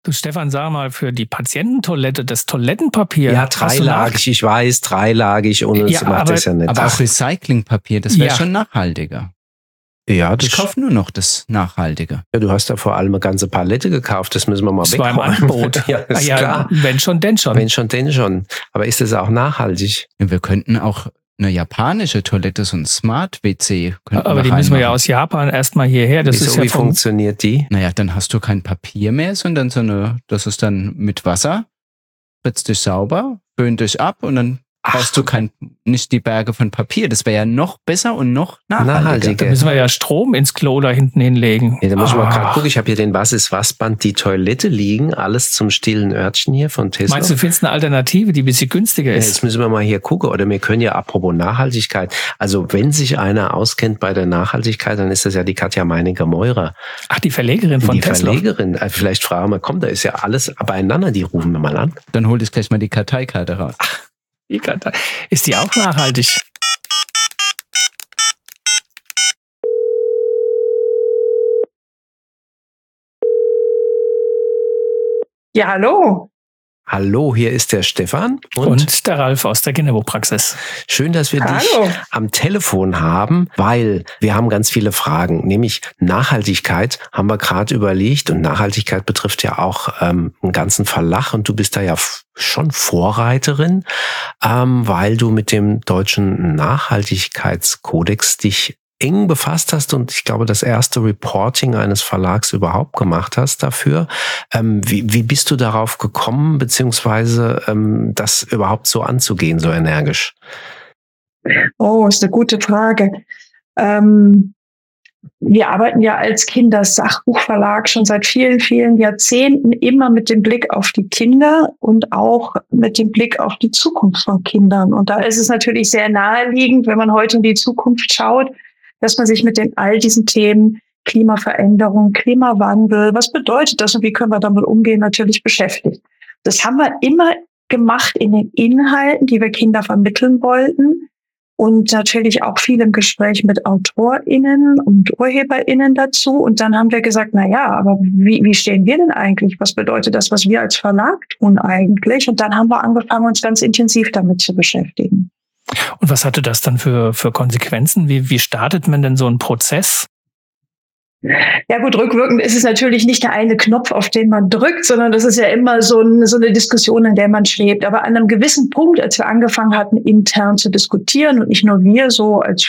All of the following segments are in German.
Du Stefan, sag mal, für die Patiententoilette, das Toilettenpapier. Ja, dreilagig, ich weiß, dreilagig, ohne Ja, das macht das ja nicht. Aber auch Recyclingpapier, das wäre Ja. schon nachhaltiger. Ja, Ich kaufe nur noch das Nachhaltige. ja, du hast ja vor allem eine ganze Palette gekauft, das müssen wir mal Das war im wegräumen. Angebot. Ja, ist ja, klar. wenn schon, denn schon. Wenn schon, denn schon. Aber ist das auch nachhaltig? Wir könnten auch eine japanische Toilette, so ein Smart-WC. Aber die müssen wir ja aus Japan erstmal hierher. Das Wieso, ist ja wie funktioniert die? Naja, dann hast du kein Papier mehr, sondern das ist dann mit Wasser, spritzt dich sauber, föhnt dich ab und dann brauchst du nicht die Berge von Papier. Das wäre ja noch besser und noch nachhaltiger. Da müssen wir ja Strom ins Klo da hinten hinlegen. Ja, da muss ich mal gerade gucken. Ich habe hier den Was-ist-was-Band, die Toilette liegen, alles zum stillen Örtchen hier von Tesla. Meinst du, findest eine Alternative, die ein bisschen günstiger Ja, ist? jetzt müssen wir mal hier gucken. Oder wir können ja, apropos Nachhaltigkeit, also wenn sich einer auskennt bei der Nachhaltigkeit, dann ist das ja die Katja Meininger-Meurer. Ach, die Verlegerin von Die Tesla. Verlegerin. Vielleicht fragen wir, komm, da ist ja alles beieinander, die rufen wir mal an. Dann hol ich gleich mal die Karteikarte raus. Ist die auch nachhaltig? Ja, hallo. Hallo, hier ist der Stefan Und der Ralf aus der Genevo-Praxis. schön, dass wir dich Hallo. am Telefon haben, weil wir haben ganz viele Fragen, nämlich Nachhaltigkeit haben wir gerade überlegt und Nachhaltigkeit betrifft ja auch einen ganzen Verlag und du bist da ja schon Vorreiterin, weil du mit dem deutschen Nachhaltigkeitskodex dich eng befasst hast und ich glaube, das erste Reporting eines Verlags überhaupt gemacht hast dafür. Wie bist du darauf gekommen, beziehungsweise das überhaupt so anzugehen, so energisch? Oh, ist eine gute Frage. Wir arbeiten ja als Kindersachbuchverlag schon seit vielen, vielen Jahrzehnten immer mit dem Blick auf die Kinder und auch mit dem Blick auf die Zukunft von Kindern. Und da ist es natürlich sehr naheliegend, wenn man heute in die Zukunft schaut, dass man sich mit all diesen Themen Klimaveränderung, Klimawandel, was bedeutet das und wie können wir damit umgehen, natürlich beschäftigt. Das haben wir immer gemacht in den Inhalten, die wir Kinder vermitteln wollten und natürlich auch viel im Gespräch mit AutorInnen und UrheberInnen dazu. Und dann haben wir gesagt, na ja, aber wie stehen wir denn eigentlich? Was bedeutet das, was wir als Verlag tun eigentlich? Und dann haben wir angefangen, uns ganz intensiv damit zu beschäftigen. Und was hatte das dann für Konsequenzen? Wie startet man denn so einen Prozess? Ja gut, rückwirkend ist es natürlich nicht der eine Knopf, auf den man drückt, sondern das ist ja immer so eine Diskussion, in der man schwebt. Aber an einem gewissen Punkt, als wir angefangen hatten, intern zu diskutieren und nicht nur wir so als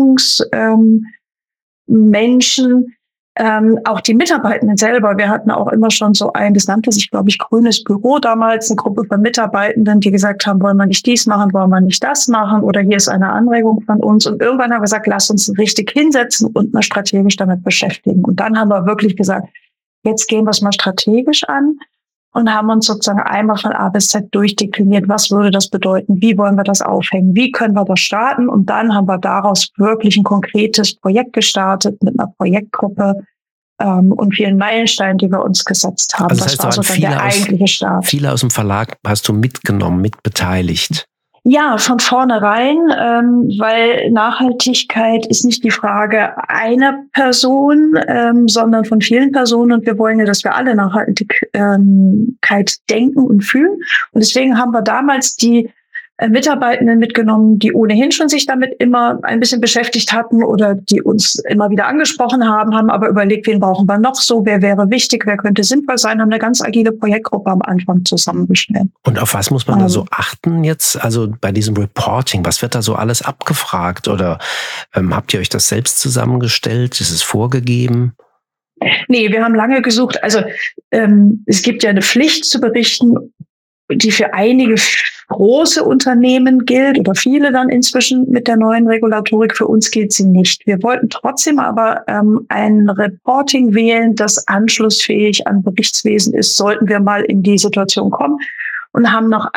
Führungsmenschen, auch die Mitarbeitenden selber. Wir hatten auch immer schon so das nannte sich, glaube ich, Grünes Büro damals, eine Gruppe von Mitarbeitenden, die gesagt haben, wollen wir nicht dies machen, wollen wir nicht das machen oder hier ist eine Anregung von uns. Und irgendwann haben wir gesagt, lass uns richtig hinsetzen und mal strategisch damit beschäftigen. Und dann haben wir wirklich gesagt, jetzt gehen wir es mal strategisch an und haben uns sozusagen einmal von A bis Z durchdekliniert, was würde das bedeuten, wie wollen wir das aufhängen, wie können wir das starten. Und dann haben wir daraus wirklich ein konkretes Projekt gestartet mit einer Projektgruppe und vielen Meilensteinen, die wir uns gesetzt haben. Also das war so dann der eigentliche Start. Viele aus dem Verlag hast du mitgenommen, mitbeteiligt. Ja, von vornherein, weil Nachhaltigkeit ist nicht die Frage einer Person, sondern von vielen Personen. Und wir wollen ja, dass wir alle Nachhaltigkeit denken und fühlen. Und deswegen haben wir damals die Mitarbeitenden mitgenommen, die ohnehin schon sich damit immer ein bisschen beschäftigt hatten oder die uns immer wieder angesprochen haben aber überlegt, wen brauchen wir noch so, wer wäre wichtig, wer könnte sinnvoll sein, haben eine ganz agile Projektgruppe am Anfang zusammengestellt. Und auf was muss man da so achten jetzt? Also bei diesem Reporting, was wird da so alles abgefragt? Oder habt ihr euch das selbst zusammengestellt? Ist es vorgegeben? Nee, wir haben lange gesucht. Also es gibt ja eine Pflicht zu berichten, die für einige große Unternehmen gilt oder viele dann inzwischen mit der neuen Regulatorik. Für uns gilt sie nicht. Wir wollten trotzdem aber ein Reporting wählen, das anschlussfähig an Berichtswesen ist, sollten wir mal in die Situation kommen und haben nach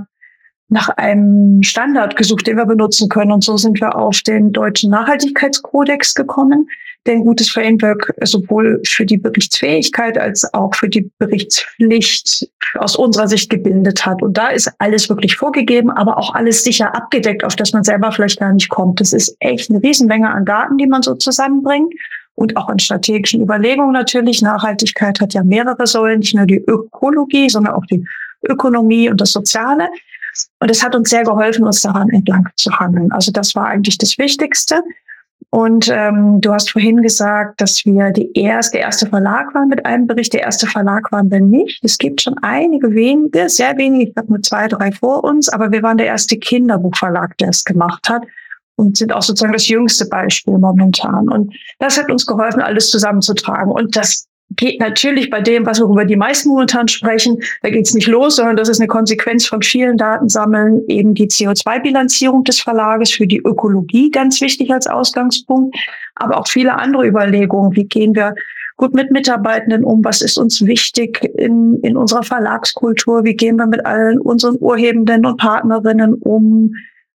einem Standard gesucht, den wir benutzen können. Und so sind wir auf den deutschen Nachhaltigkeitskodex gekommen, der ein gutes Framework sowohl für die Berichtsfähigkeit als auch für die Berichtspflicht aus unserer Sicht gebildet hat. Und da ist alles wirklich vorgegeben, aber auch alles sicher abgedeckt, auf das man selber vielleicht gar nicht kommt. Das ist echt eine Riesenmenge an Daten, die man so zusammenbringt. und auch in strategischen Überlegungen natürlich. Nachhaltigkeit hat ja mehrere Säulen, nicht nur die Ökologie, sondern auch die Ökonomie und das Soziale. Und es hat uns sehr geholfen, uns daran entlang zu hangeln. Also das war eigentlich das Wichtigste. Und du hast vorhin gesagt, dass wir der erste Verlag waren mit einem Bericht. Der erste Verlag waren wir nicht. Es gibt schon einige wenige, sehr wenige, ich glaube nur 2, 3 vor uns, aber wir waren der erste Kinderbuchverlag, der es gemacht hat und sind auch sozusagen das jüngste Beispiel momentan. Und das hat uns geholfen, alles zusammenzutragen. Und das geht natürlich bei dem, worüber die meisten momentan sprechen, da geht's nicht los, sondern das ist eine Konsequenz von vielen Datensammeln, eben die CO2-Bilanzierung des Verlages für die Ökologie, ganz wichtig als Ausgangspunkt, aber auch viele andere Überlegungen. Wie gehen wir gut mit Mitarbeitenden um? Was ist uns wichtig in unserer Verlagskultur? Wie gehen wir mit allen unseren Urhebenden und Partnerinnen um?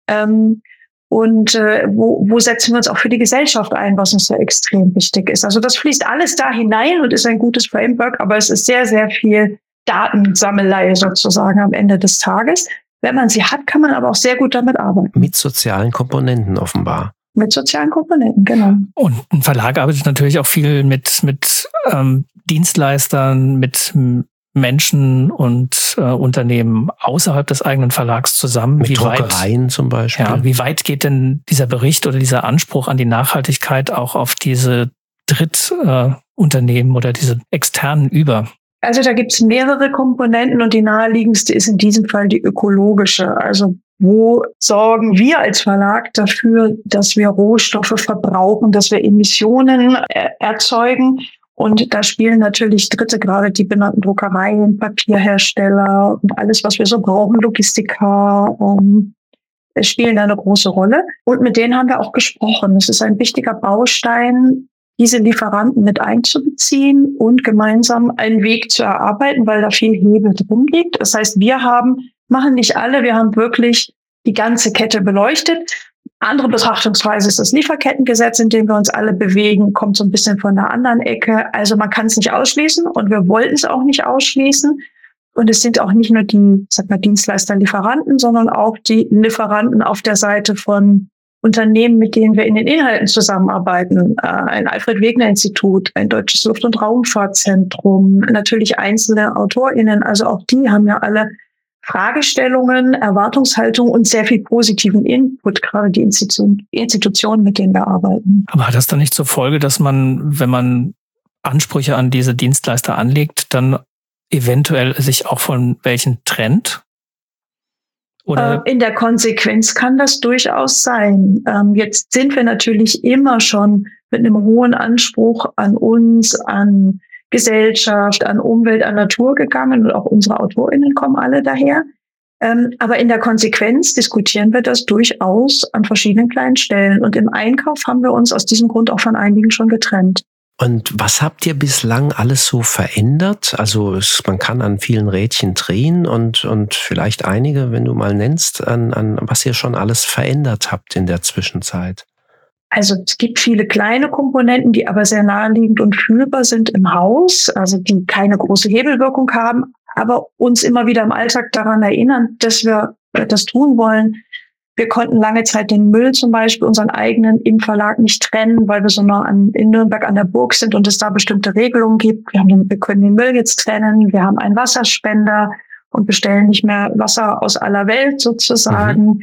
Und wo setzen wir uns auch für die Gesellschaft ein, was uns da extrem wichtig ist. Also das fließt alles da hinein und ist ein gutes Framework, aber es ist sehr, sehr viel Datensammelei sozusagen am Ende des Tages. Wenn man sie hat, kann man aber auch sehr gut damit arbeiten. Mit sozialen Komponenten offenbar. Mit sozialen Komponenten, genau. Und ein Verlag arbeitet natürlich auch viel mit Dienstleistern, mit Menschen und Unternehmen außerhalb des eigenen Verlags zusammen. Mit Druckereien zum Beispiel. Ja, wie weit geht denn dieser Bericht oder dieser Anspruch an die Nachhaltigkeit auch auf diese Drittunternehmen oder diese externen über? Also da gibt es mehrere Komponenten und die naheliegendste ist in diesem Fall die ökologische. Also wo sorgen wir als Verlag dafür, dass wir Rohstoffe verbrauchen, dass wir Emissionen erzeugen? Und da spielen natürlich Dritte, gerade die benannten Druckereien, Papierhersteller und alles, was wir so brauchen, Logistiker, spielen da eine große Rolle. Und mit denen haben wir auch gesprochen. Es ist ein wichtiger Baustein, diese Lieferanten mit einzubeziehen und gemeinsam einen Weg zu erarbeiten, weil da viel Hebel drin liegt. Das heißt, wir machen nicht alle, wir haben wirklich die ganze Kette beleuchtet. Andere Betrachtungsweise ist das Lieferkettengesetz, in dem wir uns alle bewegen, kommt so ein bisschen von der anderen Ecke. Also man kann es nicht ausschließen und wir wollten es auch nicht ausschließen. Und es sind auch nicht nur die, Dienstleister, Lieferanten, sondern auch die Lieferanten auf der Seite von Unternehmen, mit denen wir in den Inhalten zusammenarbeiten. Ein Alfred-Wegener-Institut, ein deutsches Luft- und Raumfahrtzentrum, natürlich einzelne AutorInnen. Also auch die haben ja alle Fragestellungen, Erwartungshaltung und sehr viel positiven Input, gerade die Institutionen, mit denen wir arbeiten. Aber hat das dann nicht zur Folge, dass man, wenn man Ansprüche an diese Dienstleister anlegt, dann eventuell sich auch von welchen trennt? Oder? In der Konsequenz kann das durchaus sein. Jetzt sind wir natürlich immer schon mit einem hohen Anspruch an uns, an Gesellschaft, an Umwelt, an Natur gegangen und auch unsere AutorInnen kommen alle daher. Aber in der Konsequenz diskutieren wir das durchaus an verschiedenen kleinen Stellen. Und im Einkauf haben wir uns aus diesem Grund auch von einigen schon getrennt. Und was habt ihr bislang alles so verändert? Also man kann an vielen Rädchen drehen und vielleicht einige, wenn du mal nennst, an was ihr schon alles verändert habt in der Zwischenzeit. Also es gibt viele kleine Komponenten, die aber sehr naheliegend und fühlbar sind im Haus, also die keine große Hebelwirkung haben, aber uns immer wieder im Alltag daran erinnern, dass wir das tun wollen. Wir konnten lange Zeit den Müll zum Beispiel, unseren eigenen, im Verlag nicht trennen, weil wir so nah in Nürnberg an der Burg sind und es da bestimmte Regelungen gibt. Wir können den Müll jetzt trennen, wir haben einen Wasserspender und bestellen nicht mehr Wasser aus aller Welt sozusagen.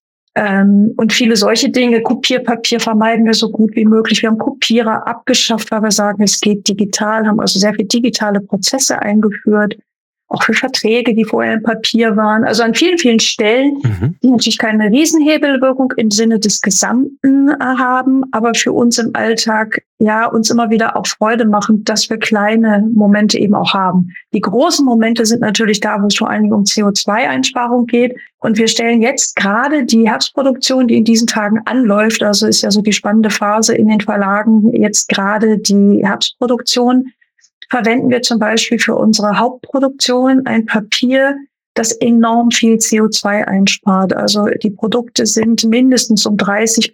Und viele solche Dinge. Kopierpapier vermeiden wir so gut wie möglich. Wir haben Kopierer abgeschafft, weil wir sagen, es geht digital, haben also sehr viel digitale Prozesse eingeführt. Auch für Verträge, die vorher im Papier waren. Also an vielen, vielen Stellen, die natürlich keine Riesenhebelwirkung im Sinne des Gesamten haben, aber für uns im Alltag ja uns immer wieder auch Freude machen, dass wir kleine Momente eben auch haben. Die großen Momente sind natürlich da, wo es vor allen Dingen um CO2-Einsparung geht. Und wir stellen jetzt gerade die Herbstproduktion, die in diesen Tagen anläuft, also ist ja so die spannende Phase in den Verlagen, jetzt gerade die Herbstproduktion, verwenden wir zum Beispiel für unsere Hauptproduktion ein Papier, das enorm viel CO2 einspart. Also die Produkte sind mindestens um 30%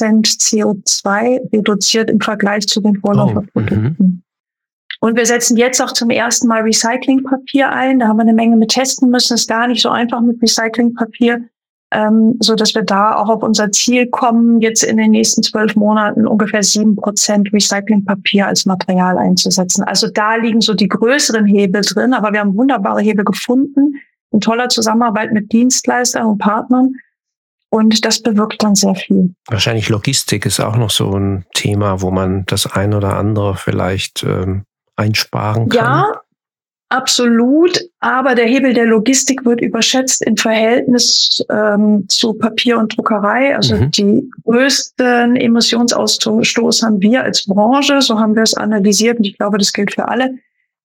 CO2 reduziert im Vergleich zu den Vorläuferprodukten. Und wir setzen jetzt auch zum ersten Mal Recyclingpapier ein. Da haben wir eine Menge mit testen müssen. Ist gar nicht so einfach mit Recyclingpapier. so dass wir da auch auf unser Ziel kommen, jetzt in den nächsten 12 Monaten ungefähr 7% Recyclingpapier als Material einzusetzen. Also da liegen so die größeren Hebel drin, aber wir haben wunderbare Hebel gefunden, in toller Zusammenarbeit mit Dienstleistern und Partnern. Und das bewirkt dann sehr viel. Wahrscheinlich Logistik ist auch noch so ein Thema, wo man das ein oder andere vielleicht einsparen kann. Ja, absolut. Aber der Hebel der Logistik wird überschätzt im Verhältnis zu Papier und Druckerei. Also die größten Emissionsausstoß haben wir als Branche. So haben wir es analysiert. Und ich glaube, das gilt für alle.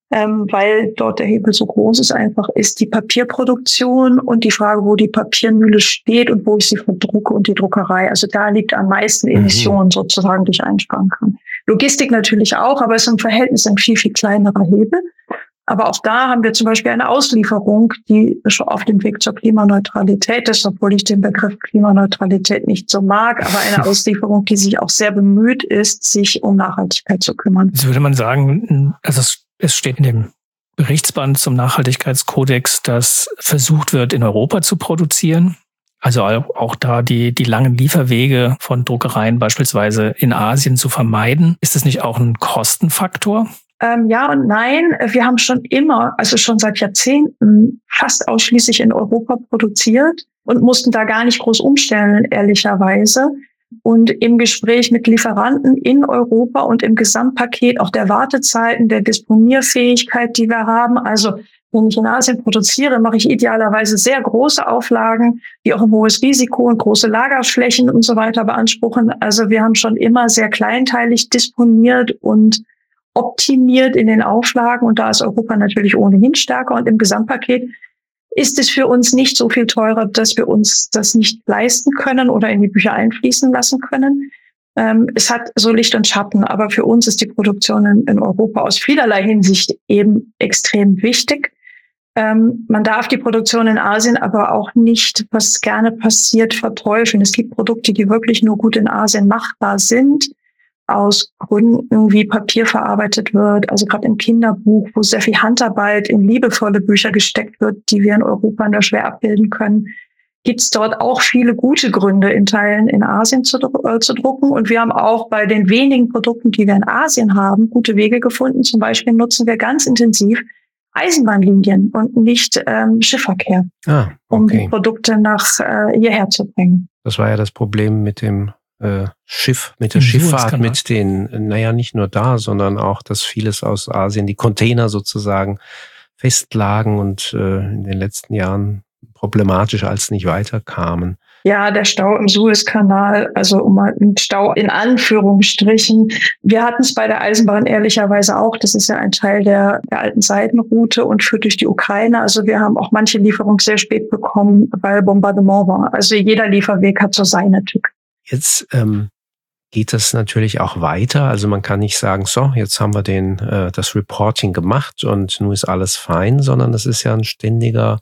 Weil dort der Hebel so groß ist, einfach ist die Papierproduktion und die Frage, wo die Papiermühle steht und wo ich sie verdrucke und die Druckerei. Also da liegt am meisten Emissionen sozusagen, die ich einsparen kann. Logistik natürlich auch, aber es ist im Verhältnis ein viel, viel kleinerer Hebel. Aber auch da haben wir zum Beispiel eine Auslieferung, die schon auf dem Weg zur Klimaneutralität ist, obwohl ich den Begriff Klimaneutralität nicht so mag, aber eine Auslieferung, die sich auch sehr bemüht ist, sich um Nachhaltigkeit zu kümmern. Jetzt würde man sagen, also es steht in dem Berichtsband zum Nachhaltigkeitskodex, dass versucht wird, in Europa zu produzieren. Also auch da die langen Lieferwege von Druckereien beispielsweise in Asien zu vermeiden. Ist das nicht auch ein Kostenfaktor? Ja und nein. Wir haben schon immer, also schon seit Jahrzehnten, fast ausschließlich in Europa produziert und mussten da gar nicht groß umstellen, ehrlicherweise. Und im Gespräch mit Lieferanten in Europa und im Gesamtpaket auch der Wartezeiten, der Disponierfähigkeit, die wir haben. Also wenn ich in Asien produziere, mache ich idealerweise sehr große Auflagen, die auch ein hohes Risiko und große Lagerflächen und so weiter beanspruchen. Also wir haben schon immer sehr kleinteilig disponiert und optimiert in den Auflagen. Und da ist Europa natürlich ohnehin stärker. Und im Gesamtpaket ist es für uns nicht so viel teurer, dass wir uns das nicht leisten können oder in die Bücher einfließen lassen können. Es hat so Licht und Schatten, aber für uns ist die Produktion in Europa aus vielerlei Hinsicht eben extrem wichtig. Man darf die Produktion in Asien aber auch nicht, was gerne passiert, verteufeln. Es gibt Produkte, die wirklich nur gut in Asien machbar sind, aus Gründen, wie Papier verarbeitet wird, also gerade im Kinderbuch, wo sehr viel Handarbeit in liebevolle Bücher gesteckt wird, die wir in Europa nur schwer abbilden können, gibt es dort auch viele gute Gründe, in Teilen in Asien zu drucken. Und wir haben auch bei den wenigen Produkten, die wir in Asien haben, gute Wege gefunden. Zum Beispiel nutzen wir ganz intensiv Eisenbahnlinien und nicht Schiffverkehr, um die Produkte nach hierher zu bringen. Das war ja das Problem mit dem Schiff, mit der Schifffahrt, mit den, nicht nur da, sondern auch, dass vieles aus Asien, die Container sozusagen festlagen und in den letzten Jahren problematisch als nicht weiterkamen. Ja, der Stau im Suezkanal, also um mal einen Stau in Anführungsstrichen. Wir hatten es bei der Eisenbahn ehrlicherweise auch. Das ist ja ein Teil der alten Seidenroute und führt durch die Ukraine. Also wir haben auch manche Lieferungen sehr spät bekommen, weil Bombardement war. Also jeder Lieferweg hat so seine Tück. Jetzt geht das natürlich auch weiter. Also man kann nicht sagen, so, jetzt haben wir das Reporting gemacht und nun ist alles fein, sondern es ist ja ein ständiger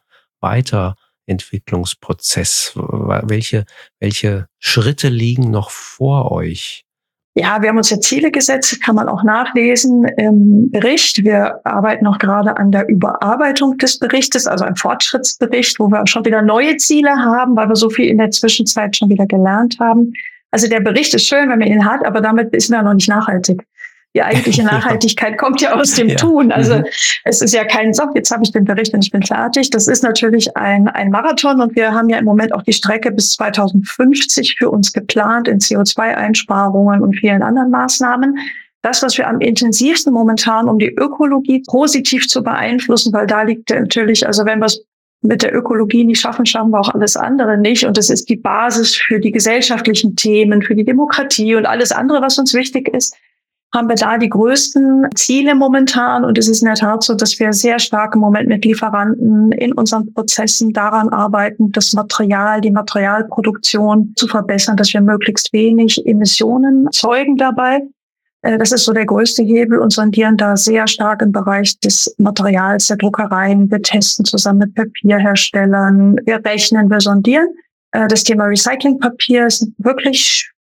Weiterentwicklungsprozess. Welche Schritte liegen noch vor euch? Ja, wir haben uns ja Ziele gesetzt, kann man auch nachlesen im Bericht. Wir arbeiten auch gerade an der Überarbeitung des Berichtes, also ein Fortschrittsbericht, wo wir schon wieder neue Ziele haben, weil wir so viel in der Zwischenzeit schon wieder gelernt haben. Also der Bericht ist schön, wenn man ihn hat, aber damit ist man noch nicht nachhaltig. Die eigentliche Nachhaltigkeit kommt ja aus dem Tun. Also es ist ja kein Sock, jetzt habe ich den Bericht und ich bin fertig. Das ist natürlich ein Marathon und wir haben ja im Moment auch die Strecke bis 2050 für uns geplant in CO2-Einsparungen und vielen anderen Maßnahmen. Das, was wir am intensivsten momentan, um die Ökologie positiv zu beeinflussen, weil da liegt natürlich, also wenn wir es mit der Ökologie nicht schaffen, schaffen wir auch alles andere nicht. Und das ist die Basis für die gesellschaftlichen Themen, für die Demokratie und alles andere, was uns wichtig ist, haben wir da die größten Ziele momentan. Und es ist in der Tat so, dass wir sehr stark im Moment mit Lieferanten in unseren Prozessen daran arbeiten, das Material, die Materialproduktion zu verbessern, dass wir möglichst wenig Emissionen erzeugen dabei. Das ist so der größte Hebel und sondieren da sehr stark im Bereich des Materials, der Druckereien. Wir testen zusammen mit Papierherstellern, wir rechnen, wir sondieren. Das Thema Recyclingpapier ist wirklich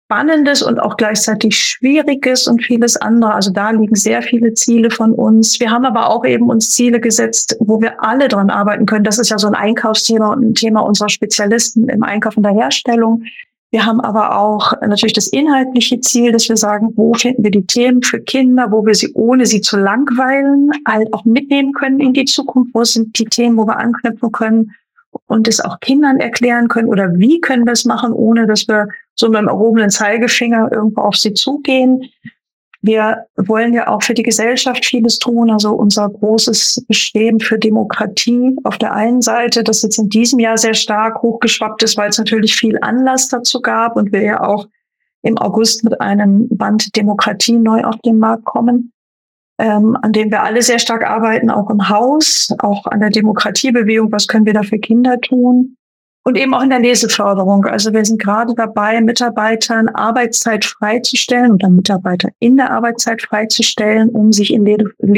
Spannendes und auch gleichzeitig Schwieriges und vieles andere. Also da liegen sehr viele Ziele von uns. Wir haben aber auch eben uns Ziele gesetzt, wo wir alle dran arbeiten können. Das ist ja so ein Einkaufsthema und ein Thema unserer Spezialisten im Einkauf und der Herstellung. Wir haben aber auch natürlich das inhaltliche Ziel, dass wir sagen, wo finden wir die Themen für Kinder, wo wir sie, ohne sie zu langweilen, halt auch mitnehmen können in die Zukunft. Wo sind die Themen, wo wir anknüpfen können und es auch Kindern erklären können? Oder wie können wir es machen, ohne dass wir so mit dem erhobenen Zeigefinger irgendwo auf sie zugehen? Wir wollen ja auch für die Gesellschaft vieles tun. Also unser großes Bestreben für Demokratie auf der einen Seite, das jetzt in diesem Jahr sehr stark hochgeschwappt ist, weil es natürlich viel Anlass dazu gab und wir ja auch im August mit einem Band Demokratie neu auf den Markt kommen, an dem wir alle sehr stark arbeiten, auch im Haus, auch an der Demokratiebewegung. Was können wir da für Kinder tun? Und eben auch in der Leseförderung. Also wir sind gerade dabei, Mitarbeitern Arbeitszeit freizustellen oder Mitarbeiter in der Arbeitszeit freizustellen, um sich in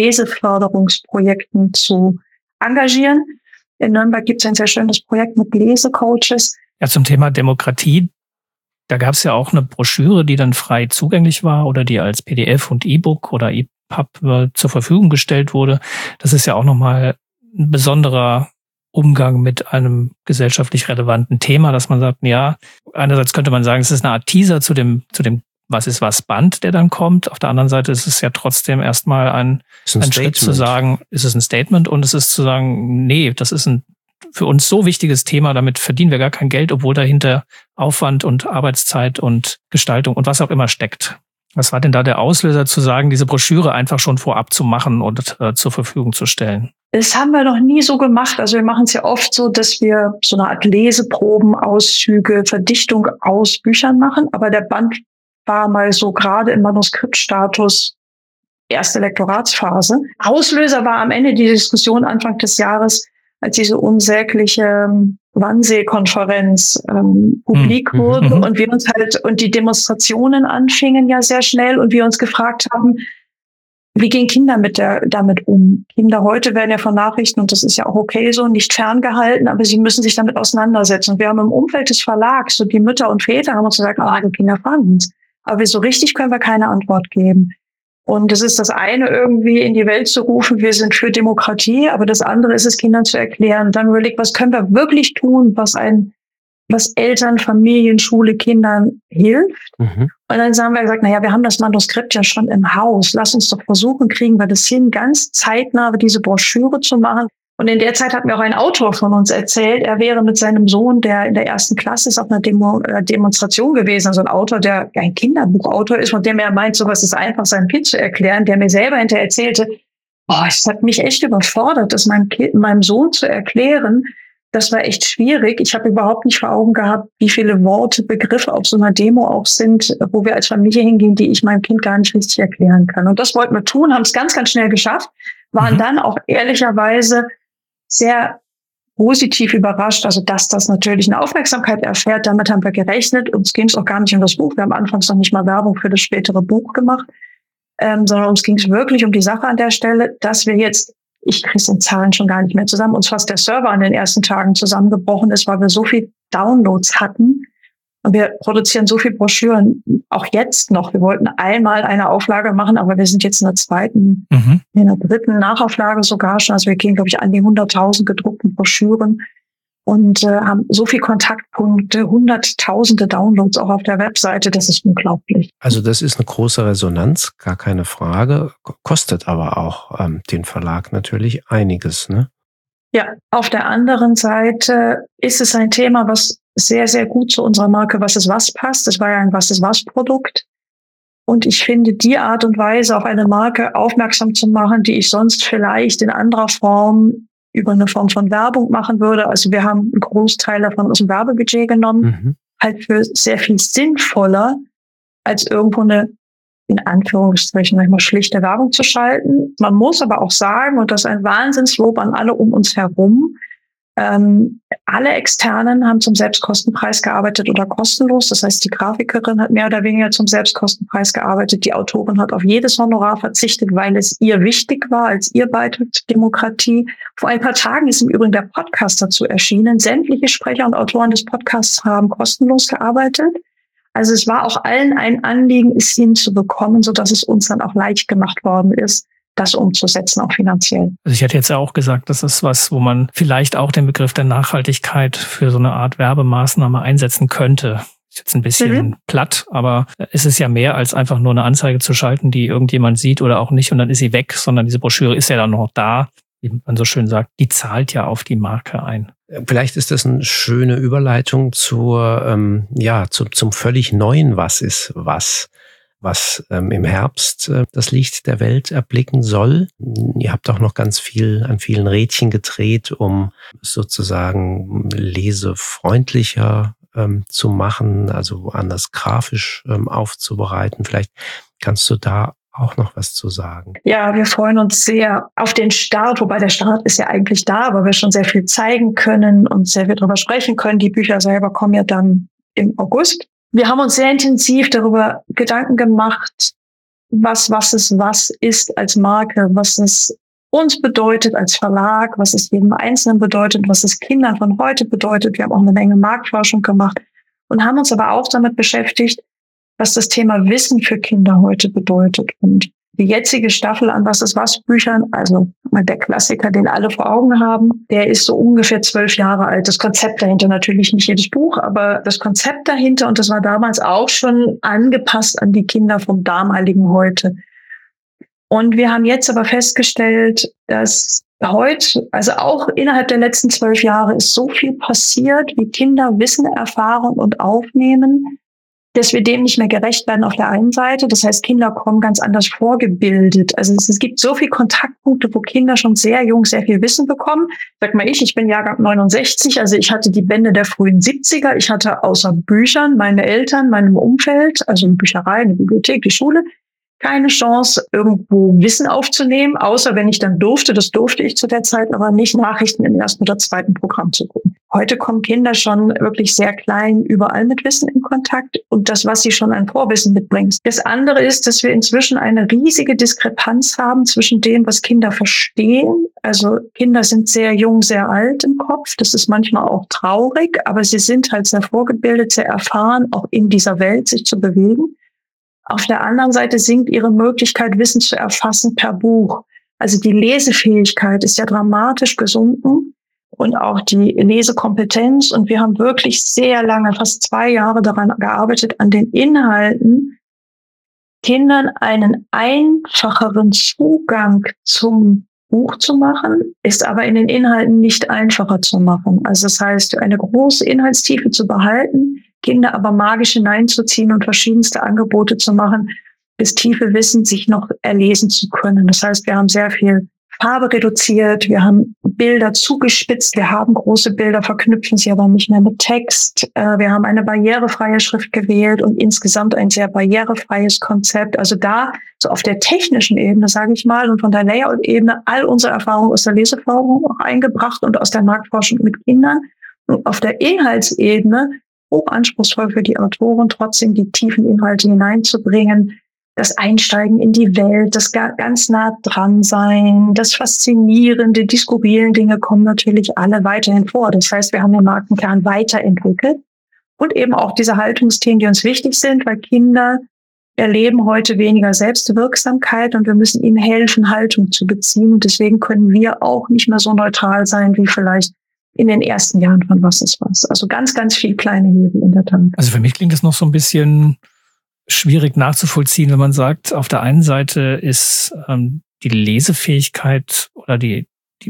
Leseförderungsprojekten zu engagieren. In Nürnberg gibt es ein sehr schönes Projekt mit Lesecoaches. Ja, zum Thema Demokratie, da gab es ja auch eine Broschüre, die dann frei zugänglich war oder die als PDF und E-Book oder EPUB zur Verfügung gestellt wurde. Das ist ja auch nochmal ein besonderer Umgang mit einem gesellschaftlich relevanten Thema, dass man sagt, ja, einerseits könnte man sagen, es ist eine Art Teaser zu dem Was ist was Band, der dann kommt. Auf der anderen Seite ist es ja trotzdem erstmal ein Schritt zu sagen, ist es ein Statement und es ist zu sagen, nee, das ist ein für uns so wichtiges Thema, damit verdienen wir gar kein Geld, obwohl dahinter Aufwand und Arbeitszeit und Gestaltung und was auch immer steckt. Was war denn da der Auslöser zu sagen, diese Broschüre einfach schon vorab zu machen und zur Verfügung zu stellen? Das haben wir noch nie so gemacht. Also wir machen es ja oft so, dass wir so eine Art Leseproben, Auszüge, Verdichtung aus Büchern machen. Aber der Band war mal so gerade im Manuskriptstatus erste Lektoratsphase. Auslöser war am Ende die Diskussion Anfang des Jahres, als diese unsägliche Wannsee-Konferenz publik wurde und wir uns halt und die Demonstrationen anfingen ja sehr schnell und wir uns gefragt haben, wie gehen Kinder damit um? Kinder heute werden ja von Nachrichten, und das ist ja auch okay so, nicht ferngehalten, aber sie müssen sich damit auseinandersetzen. Und wir haben im Umfeld des Verlags, so die Mütter und Väter haben uns gesagt, die Kinder fragen uns. Aber so richtig können wir keine Antwort geben. Und das ist das eine, irgendwie in die Welt zu rufen, wir sind für Demokratie, aber das andere ist es, Kindern zu erklären. Dann überlegt, was können wir wirklich tun, was Eltern, Familien, Schule, Kindern hilft. Und dann haben wir gesagt, wir haben das Manuskript ja schon im Haus. Lass uns doch versuchen, kriegen wir das hin, ganz zeitnah diese Broschüre zu machen. Und in der Zeit hat mir auch ein Autor von uns erzählt, er wäre mit seinem Sohn, der in der 1. Klasse ist, auf einer Demonstration gewesen. Also ein Autor, der ein Kinderbuchautor ist, von dem er meint, sowas ist einfach seinem Kind zu erklären, der mir selber hinterher erzählte, es hat mich echt überfordert, das meinem Sohn zu erklären. Das war echt schwierig. Ich habe überhaupt nicht vor Augen gehabt, wie viele Worte, Begriffe auf so einer Demo auch sind, wo wir als Familie hingehen, die ich meinem Kind gar nicht richtig erklären kann. Und das wollten wir tun, haben es ganz, ganz schnell geschafft, waren dann auch ehrlicherweise sehr positiv überrascht, also dass das natürlich eine Aufmerksamkeit erfährt. Damit haben wir gerechnet. Uns ging es auch gar nicht um das Buch. Wir haben anfangs noch nicht mal Werbung für das spätere Buch gemacht, sondern uns ging es wirklich um die Sache an der Stelle, dass wir jetzt, ich kriege den Zahlen schon gar nicht mehr zusammen, uns fast der Server an den ersten Tagen zusammengebrochen ist, weil wir so viel Downloads hatten. Und wir produzieren so viel Broschüren, auch jetzt noch. Wir wollten einmal eine Auflage machen, aber wir sind jetzt in der zweiten, in der dritten Nachauflage sogar schon. Also wir gehen, glaube ich, an die 100.000 gedruckten Broschüren und haben so viel Kontaktpunkte, hunderttausende Downloads auch auf der Webseite. Das ist unglaublich. Also das ist eine große Resonanz, gar keine Frage. Kostet aber auch den Verlag natürlich einiges, ne? Ja, auf der anderen Seite ist es ein Thema, was sehr, sehr gut zu unserer Marke Was ist was passt. Das war ja ein Was ist was Produkt. Und ich finde, die Art und Weise, auf eine Marke aufmerksam zu machen, die ich sonst vielleicht in anderer Form über eine Form von Werbung machen würde. Also wir haben einen Großteil davon aus dem Werbebudget genommen, halt für sehr viel sinnvoller, als irgendwo eine, in Anführungsstrichen, manchmal schlichte Werbung zu schalten. Man muss aber auch sagen, und das ist ein Wahnsinnslob an alle um uns herum, alle Externen haben zum Selbstkostenpreis gearbeitet oder kostenlos. Das heißt, die Grafikerin hat mehr oder weniger zum Selbstkostenpreis gearbeitet. Die Autorin hat auf jedes Honorar verzichtet, weil es ihr wichtig war, als ihr Beitrag zur Demokratie. Vor ein paar Tagen ist im Übrigen der Podcast dazu erschienen. Sämtliche Sprecher und Autoren des Podcasts haben kostenlos gearbeitet. Also es war auch allen ein Anliegen, es hinzubekommen, sodass es uns dann auch leicht gemacht worden ist, das umzusetzen, auch finanziell. Also ich hätte jetzt ja auch gesagt, das ist was, wo man vielleicht auch den Begriff der Nachhaltigkeit für so eine Art Werbemaßnahme einsetzen könnte. Ist jetzt ein bisschen platt, aber es ist ja mehr als einfach nur eine Anzeige zu schalten, die irgendjemand sieht oder auch nicht und dann ist sie weg, sondern diese Broschüre ist ja dann noch da, wie man so schön sagt, die zahlt ja auf die Marke ein. Vielleicht ist das eine schöne Überleitung zum völlig neuen Was ist was im Herbst das Licht der Welt erblicken soll. Ihr habt auch noch ganz viel an vielen Rädchen gedreht, um sozusagen lesefreundlicher zu machen, also anders grafisch aufzubereiten. Vielleicht kannst du da auch noch was zu sagen. Ja, wir freuen uns sehr auf den Start, wobei der Start ist ja eigentlich da, aber wir schon sehr viel zeigen können und sehr viel darüber sprechen können. Die Bücher selber kommen ja dann im August. Wir haben uns sehr intensiv darüber Gedanken gemacht, was ist als Marke, was es uns bedeutet als Verlag, was es jedem Einzelnen bedeutet, was es Kindern von heute bedeutet. Wir haben auch eine Menge Marktforschung gemacht und haben uns aber auch damit beschäftigt, was das Thema Wissen für Kinder heute bedeutet. Und die jetzige Staffel an Was ist was Büchern, also der Klassiker, den alle vor Augen haben, der ist so ungefähr 12 Jahre alt. Das Konzept dahinter, natürlich nicht jedes Buch, aber das Konzept dahinter, und das war damals auch schon angepasst an die Kinder vom damaligen heute. Und wir haben jetzt aber festgestellt, dass heute, also auch innerhalb der letzten 12 Jahre, ist so viel passiert, wie Kinder Wissen erfahren und aufnehmen, dass wir dem nicht mehr gerecht werden auf der einen Seite. Das heißt, Kinder kommen ganz anders vorgebildet. Also es gibt so viele Kontaktpunkte, wo Kinder schon sehr jung sehr viel Wissen bekommen. Sag mal ich bin Jahrgang 69, also ich hatte die Bände der frühen 70er. Ich hatte außer Büchern meine Eltern, meinem Umfeld, also eine Bücherei, eine Bibliothek, die Schule, keine Chance, irgendwo Wissen aufzunehmen, außer wenn ich dann durfte, das durfte ich zu der Zeit, aber nicht Nachrichten im ersten oder zweiten Programm zu gucken. Heute kommen Kinder schon wirklich sehr klein überall mit Wissen in Kontakt und das, was sie schon an Vorwissen mitbringen. Das andere ist, dass wir inzwischen eine riesige Diskrepanz haben zwischen dem, was Kinder verstehen. Also Kinder sind sehr jung, sehr alt im Kopf. Das ist manchmal auch traurig, aber sie sind halt sehr vorgebildet, sehr erfahren, auch in dieser Welt sich zu bewegen. Auf der anderen Seite sinkt ihre Möglichkeit, Wissen zu erfassen per Buch. Also die Lesefähigkeit ist ja dramatisch gesunken und auch die Lesekompetenz. Und wir haben wirklich sehr lange, fast 2 Jahre daran gearbeitet, an den Inhalten, Kindern einen einfacheren Zugang zum Buch zu machen, ist aber in den Inhalten nicht einfacher zu machen. Also das heißt, eine große Inhaltstiefe zu behalten, Kinder aber magisch hineinzuziehen und verschiedenste Angebote zu machen, bis tiefe Wissen sich noch erlesen zu können. Das heißt, wir haben sehr viel Farbe reduziert, wir haben Bilder zugespitzt, wir haben große Bilder, verknüpfen sie aber nicht mehr mit Text. Wir haben eine barrierefreie Schrift gewählt und insgesamt ein sehr barrierefreies Konzept. Also da, so auf der technischen Ebene, sage ich mal, und von der Layout-Ebene, all unsere Erfahrungen aus der Leseförderung auch eingebracht und aus der Marktforschung mit Kindern. Und auf der Inhaltsebene hochanspruchsvoll für die Autoren, trotzdem die tiefen Inhalte hineinzubringen, das Einsteigen in die Welt, das ganz nah dran sein, das Faszinierende, die skurrilen Dinge kommen natürlich alle weiterhin vor. Das heißt, wir haben den Markenkern weiterentwickelt und eben auch diese Haltungsthemen, die uns wichtig sind, weil Kinder erleben heute weniger Selbstwirksamkeit und wir müssen ihnen helfen, Haltung zu beziehen. Und deswegen können wir auch nicht mehr so neutral sein wie vielleicht in den ersten Jahren von Was ist was. Also ganz, ganz viel kleine Hebel in der Tat. Also für mich klingt es noch so ein bisschen schwierig nachzuvollziehen, wenn man sagt, auf der einen Seite ist die Lesefähigkeit oder die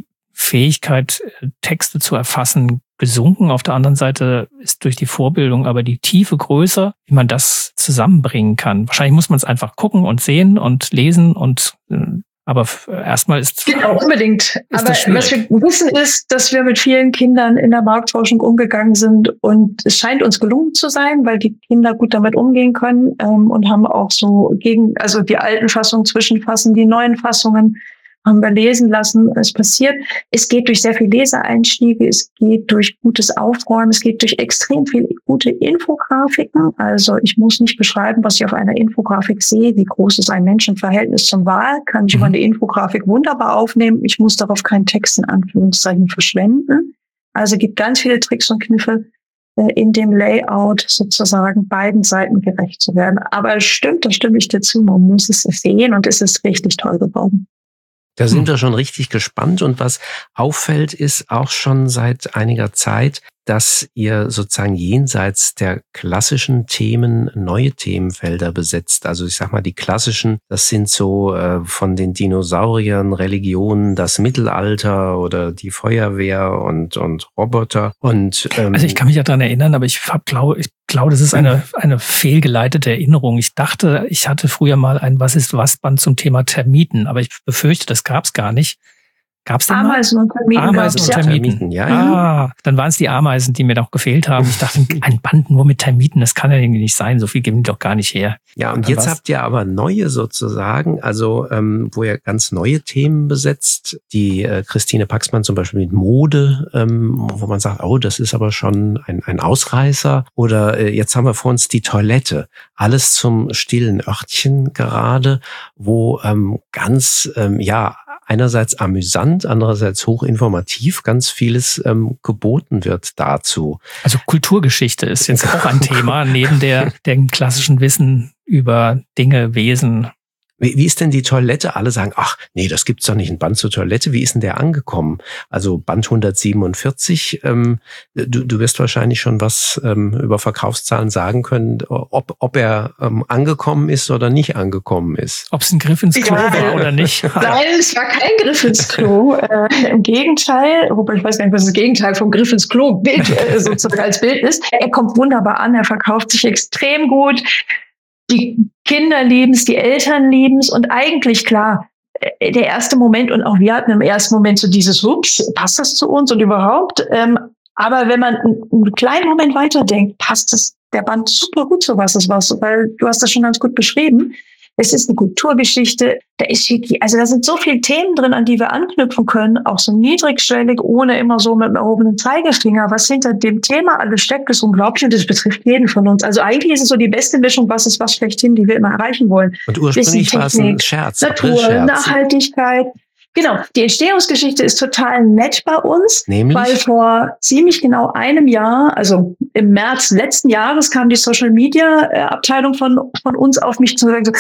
Fähigkeit, Texte zu erfassen, gesunken. Auf der anderen Seite ist durch die Vorbildung aber die Tiefe größer, wie man das zusammenbringen kann. Wahrscheinlich muss man es einfach gucken und sehen und lesen und aber erstmal ist genau, unbedingt. Aber was wir wissen ist, dass wir mit vielen Kindern in der Marktforschung umgegangen sind und es scheint uns gelungen zu sein, weil die Kinder gut damit umgehen können und haben auch so also die alten Fassungen zwischenfassen, die neuen Fassungen haben wir lesen lassen. Es passiert. Es geht durch sehr viel Leseeinstiege, es geht durch gutes Aufräumen, es geht durch extrem viel gute Infografiken. Also ich muss nicht beschreiben, was ich auf einer Infografik sehe. Wie groß ist ein Menschenverhältnis zum Wal? Kann ich über eine Infografik wunderbar aufnehmen. Ich muss darauf keinen Text in Anführungszeichen verschwenden. Also gibt ganz viele Tricks und Kniffe. in dem Layout sozusagen beiden Seiten gerecht zu werden. Aber es stimmt, da stimme ich dir zu, man muss es sehen und es ist richtig toll geworden. Da sind wir schon richtig gespannt und was auffällt, ist auch schon seit einiger Zeit, dass ihr sozusagen jenseits der klassischen Themen neue Themenfelder besetzt. Also ich sag mal, die klassischen, das sind so von den Dinosauriern, Religionen, das Mittelalter oder die Feuerwehr und Roboter. Und also ich kann mich ja daran erinnern, aber ich glaube, das ist eine fehlgeleitete Erinnerung. Ich dachte, ich hatte früher mal ein Was-ist-was-Band zum Thema Termiten, aber ich befürchte, das gab es gar nicht. Gab's denn Ameisen und Termiten? Ameisen und Termiten, ja. Dann waren es die Ameisen, die mir noch gefehlt haben. Ich dachte, ein Band nur mit Termiten, das kann ja irgendwie nicht sein. So viel geben die doch gar nicht her. Ja, und jetzt habt ihr aber neue sozusagen, also wo ihr ganz neue Themen besetzt. Die Christine Paxmann zum Beispiel mit Mode, wo man sagt, oh, das ist aber schon ein Ausreißer. Oder jetzt haben wir vor uns die Toilette. Alles zum stillen Örtchen gerade, wo einerseits amüsant, andererseits hochinformativ ganz vieles geboten wird dazu. Also Kulturgeschichte ist jetzt auch ein Thema, neben dem klassischen Wissen über Dinge, Wesen. Wie ist denn die Toilette? Alle sagen, ach nee, das gibt's doch nicht, ein Band zur Toilette. Wie ist denn der angekommen? Also Band 147, du wirst wahrscheinlich schon was über Verkaufszahlen sagen können, ob er angekommen ist oder nicht angekommen ist. Ob es ein Griff ins Klo war oder nicht. Nein, es war kein Griff ins Klo. Im Gegenteil, wobei ich weiß gar nicht, was das Gegenteil vom Griff ins Klo Bild sozusagen als Bild ist. Er kommt wunderbar an, er verkauft sich extrem gut. Die Kinder lieben es, die Eltern lieben es und eigentlich klar, der erste Moment und auch wir hatten im ersten Moment so dieses, ups, passt das zu uns und überhaupt? Aber wenn man einen kleinen Moment weiterdenkt, passt der Band super gut zu was es war, weil du hast das schon ganz gut beschrieben. Es ist eine Kulturgeschichte, da sind so viele Themen drin, an die wir anknüpfen können, auch so niedrigschwellig, ohne immer so mit dem erhobenen Zeigefinger. Was hinter dem Thema alles steckt, ist unglaublich und das betrifft jeden von uns. Also eigentlich ist es so die beste Mischung, was ist was schlechthin, die wir immer erreichen wollen. Und ursprünglich war es ein Scherz. Natur, Nachhaltigkeit. Genau, die Entstehungsgeschichte ist total nett bei uns, nämlich? Weil vor ziemlich genau einem Jahr, also im März letzten Jahres, kam die Social-Media-Abteilung von uns auf mich zu sagen,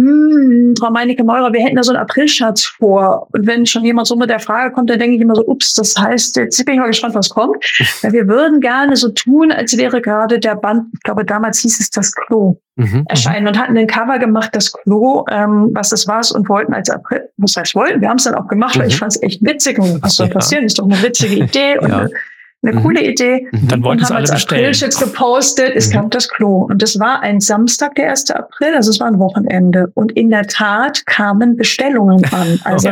Frau Meinecke-Meurer, wir hätten da so einen Aprilscherz vor. Und wenn schon jemand so mit der Frage kommt, dann denke ich immer so, ups, das heißt, jetzt bin ich mal gespannt, was kommt. Weil wir würden gerne so tun, als wäre gerade der Band, ich glaube, damals hieß es das Klo, erscheinen und hatten ein Cover gemacht, das Klo, was das war, und wollten als April, was heißt wollten, wir haben es dann auch gemacht, weil ich fand es echt witzig und was soll passieren, ist doch eine witzige Idee und eine coole Idee. Dann wollten es alle bestellen. Aprilscherz gepostet, es kam das Klo. Und das war ein Samstag, der 1. April, also es war ein Wochenende. Und in der Tat kamen Bestellungen an. Also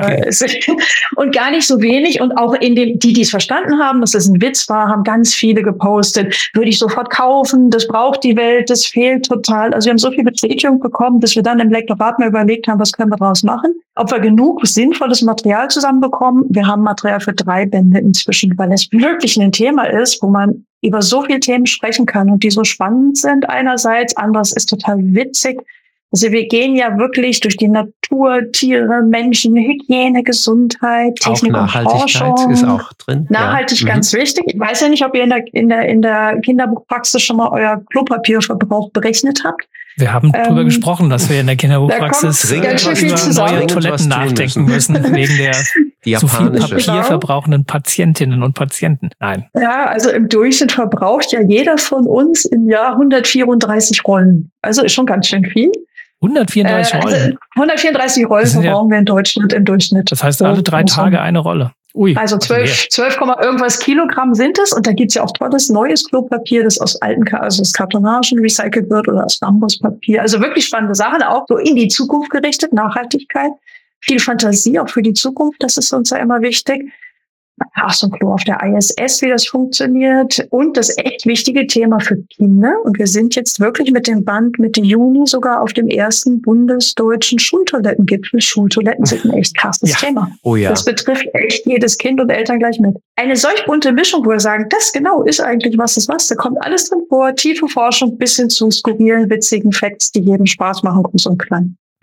und gar nicht so wenig. Und auch die es verstanden haben, dass das ein Witz war, haben ganz viele gepostet. Würde ich sofort kaufen, das braucht die Welt, das fehlt total. Also wir haben so viel Bestätigung bekommen, dass wir dann im Lektorat mal überlegt haben, was können wir daraus machen. Ob wir genug sinnvolles Material zusammenbekommen. Wir haben Material für 3 Bände inzwischen, weil es wirklich ein Thema ist, wo man über so viele Themen sprechen kann und die so spannend sind einerseits, anderes ist total witzig. Also wir gehen ja wirklich durch die Natur, Tiere, Menschen, Hygiene, Gesundheit, Technik auch Nachhaltigkeit und Forschung. Ist auch drin. Nachhaltig ganz wichtig. Ich weiß ja nicht, ob ihr in der Kinderbuchpraxis schon mal euer Klopapierverbrauch berechnet habt. Wir haben darüber gesprochen, dass wir in der Kinderbuchpraxis über neue Toiletten nachdenken müssen, wegen der zu viel Papier verbrauchenden Patientinnen und Patienten. Nein. Ja, also im Durchschnitt verbraucht ja jeder von uns im Jahr 134 Rollen. Also ist schon ganz schön viel. 134 Rollen? Also 134 Rollen verbrauchen wir in Deutschland im Durchschnitt. Das heißt, alle 3 Tage eine Rolle. Ui, also 12, irgendwas Kilogramm sind es. Und da gibt's ja auch tolles neues Klopapier, das aus aus Kartonagen recycelt wird oder aus Bambuspapier. Also wirklich spannende Sachen, auch so in die Zukunft gerichtet, Nachhaltigkeit. Viel Fantasie auch für die Zukunft, das ist uns ja immer wichtig. Ach, so ein Klo auf der ISS, wie das funktioniert. Und das echt wichtige Thema für Kinder. Und wir sind jetzt wirklich mit dem Band Mitte Juni sogar auf dem ersten bundesdeutschen Schultoilettengipfel. Schultoiletten sind ein echt krasses Thema. Oh ja. Das betrifft echt jedes Kind und Eltern gleich mit. Eine solch bunte Mischung, wo wir sagen, das genau ist eigentlich was ist was. Da kommt alles drin vor. Tiefe Forschung bis hin zu skurrilen, witzigen Facts, die jedem Spaß machen, groß und klein.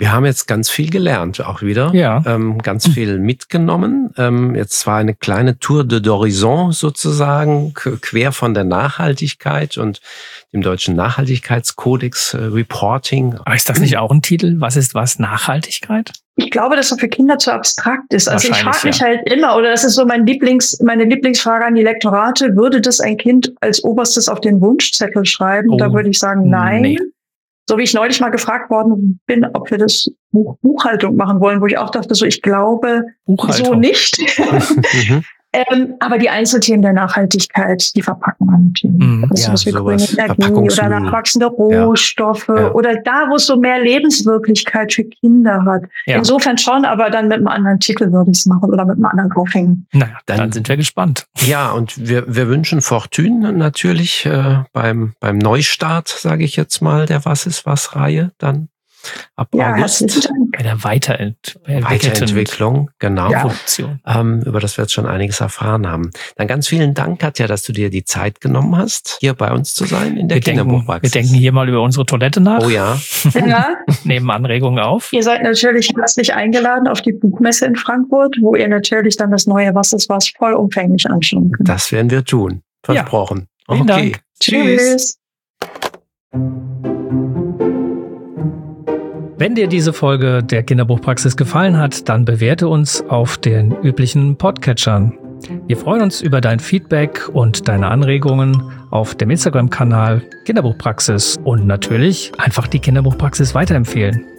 Wir haben jetzt ganz viel gelernt, auch wieder. Ja. Ganz viel mitgenommen. Jetzt war eine kleine Tour d'Horizon sozusagen, quer von der Nachhaltigkeit und dem deutschen Nachhaltigkeitskodex Reporting. Aber ist das nicht auch ein Titel? Was ist was? Nachhaltigkeit? Ich glaube, dass das für Kinder zu abstrakt ist. Also ich frage mich ja. halt immer, oder das ist so meine Lieblingsfrage an die Lektorate, würde das ein Kind als Oberstes auf den Wunschzettel schreiben? Oh, Da würde ich sagen, nein. nee. So wie ich neulich mal gefragt worden bin, ob wir das Buchhaltung machen wollen, wo ich auch dachte, so ich glaube so nicht. Aber die Einzelthemen der Nachhaltigkeit, die verpacken wir natürlich. Also ja, was wie grüne Energie oder nachwachsende Rohstoffe oder da, wo es so mehr Lebenswirklichkeit für Kinder hat. Ja. Insofern schon, aber dann mit einem anderen Titel würde ich es machen oder mit einem anderen Aufhängen. Naja, dann sind wir gespannt. Ja, und wir wünschen Fortune natürlich beim Neustart, sage ich jetzt mal, der Was ist was Reihe dann. Ab August. Bei der Weiterentwicklung, genau. Ja. Über das wir jetzt schon einiges erfahren haben. Dann ganz vielen Dank, Katja, dass du dir die Zeit genommen hast, hier bei uns zu sein in der Kinderbuchpraxis. Wir denken hier mal über unsere Toilette nach. Oh ja. Nehmen Anregungen auf. Ihr seid natürlich herzlich eingeladen auf die Buchmesse in Frankfurt, wo ihr natürlich dann das neue Was ist was vollumfänglich anschauen könnt. Das werden wir tun. Versprochen. Ja. Vielen Dank. Tschüss. Wenn dir diese Folge der Kinderbuchpraxis gefallen hat, dann bewerte uns auf den üblichen Podcatchern. Wir freuen uns über dein Feedback und deine Anregungen auf dem Instagram-Kanal Kinderbuchpraxis und natürlich einfach die Kinderbuchpraxis weiterempfehlen.